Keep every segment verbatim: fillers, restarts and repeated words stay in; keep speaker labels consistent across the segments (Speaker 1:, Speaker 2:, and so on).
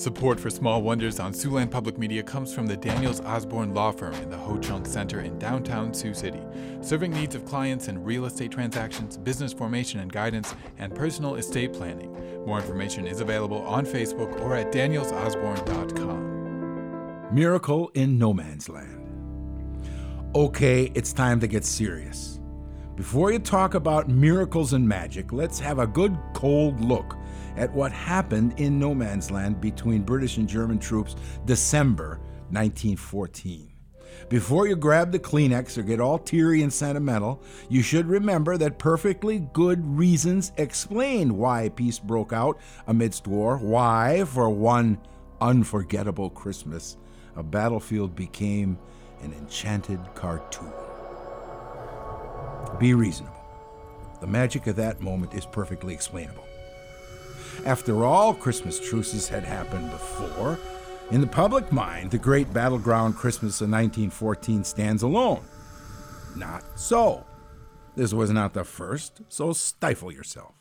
Speaker 1: Support for Small Wonders on Siouxland Public Media comes from the Daniels Osborne Law Firm in the Ho Chunk Center in downtown Sioux City, serving needs of clients in real estate transactions, business formation and guidance, and personal estate planning. More information is available on Facebook or at daniels osborne dot com.
Speaker 2: Miracle in No Man's Land. Okay, it's time to get serious. Before you talk about miracles and magic, let's have a good cold look at what happened in No Man's Land between British and German troops December nineteen fourteen. Before you grab the Kleenex or get all teary and sentimental, you should remember that perfectly good reasons explain why peace broke out amidst war, why, for one unforgettable Christmas, a battlefield became an enchanted cartoon. Be reasonable. The magic of that moment is perfectly explainable. After all, Christmas truces had happened before. In the public mind, the great battleground Christmas of nineteen fourteen stands alone. Not so. This was not the first, so stifle yourself.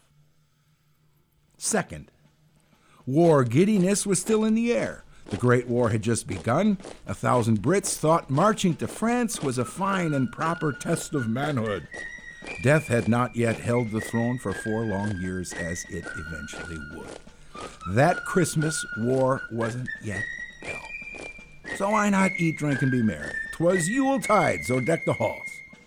Speaker 2: Second, war giddiness was still in the air. The Great War had just begun. A thousand Brits thought marching to France was a fine and proper test of manhood. Death had not yet held the throne for four long years, as it eventually would. That Christmas, war wasn't yet held. So why not eat, drink, and be merry? 'Twas Yuletide, so deck the halls.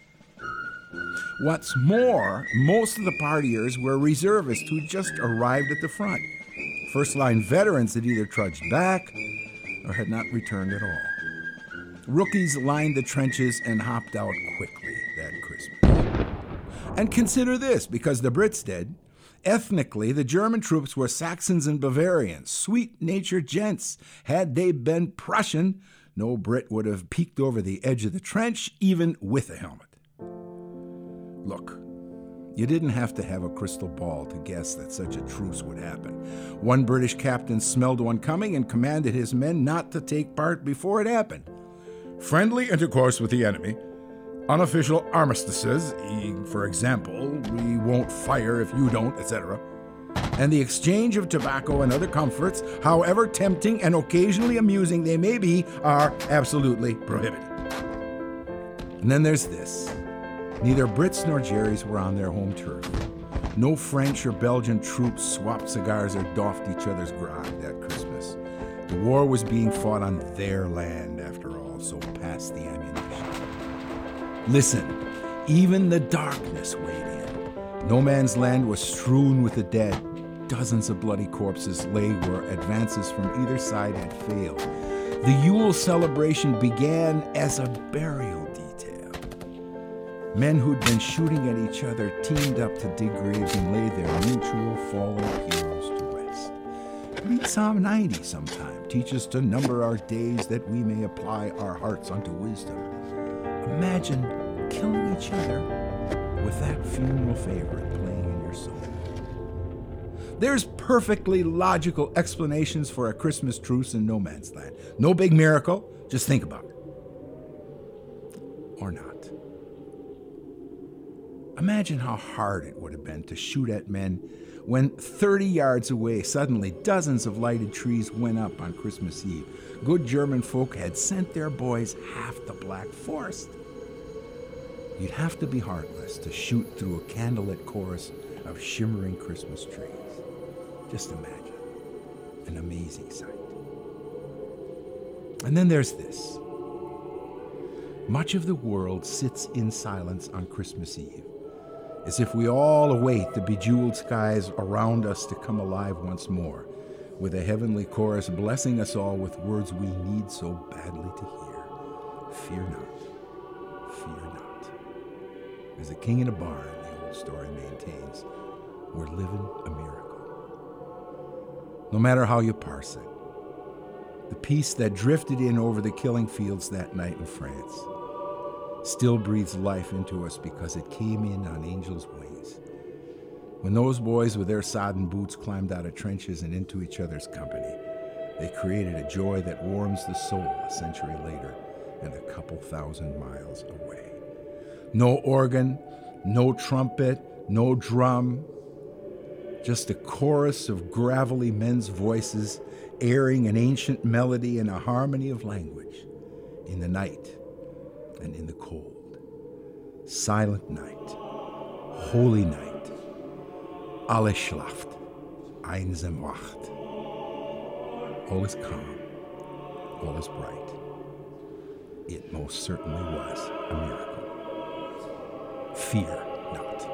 Speaker 2: What's more, most of the partiers were reservists who just arrived at the front. First-line veterans had either trudged back or had not returned at all. Rookies lined the trenches and hopped out quickly that Christmas. And consider this, because the Brits did. Ethnically, the German troops were Saxons and Bavarians, sweet-natured gents. Had they been Prussian, no Brit would have peeked over the edge of the trench, even with a helmet. Look, you didn't have to have a crystal ball to guess that such a truce would happen. One British captain smelled one coming and commanded his men not to take part before it happened. Friendly intercourse with the enemy, unofficial armistices, for example, we won't fire if you don't, et cetera, and the exchange of tobacco and other comforts, however tempting and occasionally amusing they may be, are absolutely prohibited. And then there's this. Neither Brits nor Jerrys were on their home turf. No French or Belgian troops swapped cigars or doffed each other's grog that Christmas. The war was being fought on their land, after all, so pass the ammunition. Listen, even the darkness weighed in. No Man's Land was strewn with the dead. Dozens of bloody corpses lay where advances from either side had failed. The Yule celebration began as a burial detail. Men who'd been shooting at each other teamed up to dig graves and lay their mutual fallen heroes to rest. Read Psalm ninety sometime. Teach us to number our days that we may apply our hearts unto wisdom. Imagine killing each other with that funeral favorite playing in your soul. There's perfectly logical explanations for a Christmas truce in No Man's Land. No big miracle, just think about it. Or not. Imagine how hard it would have been to shoot at men when thirty yards away, suddenly dozens of lighted trees went up on Christmas Eve. Good German folk had sent their boys half the Black Forest. You'd have to be heartless to shoot through a candlelit chorus of shimmering Christmas trees. Just imagine. An amazing sight. And then there's this. Much of the world sits in silence on Christmas Eve, as if we all await the bejeweled skies around us to come alive once more, with a heavenly chorus blessing us all with words we need so badly to hear. Fear not, fear not. As the king in a barn, the old story maintains, we're living a miracle. No matter how you parse it, the peace that drifted in over the killing fields that night in France still breathes life into us because it came in on angels' wings. When those boys with their sodden boots climbed out of trenches and into each other's company, they created a joy that warms the soul a century later and a couple thousand miles away. No organ, no trumpet, no drum, just a chorus of gravelly men's voices airing an ancient melody in a harmony of language, in the night and in the cold. Silent night, holy night, alles schlaft, einsam wacht. All is calm, all is bright. It most certainly was a miracle. Fear not.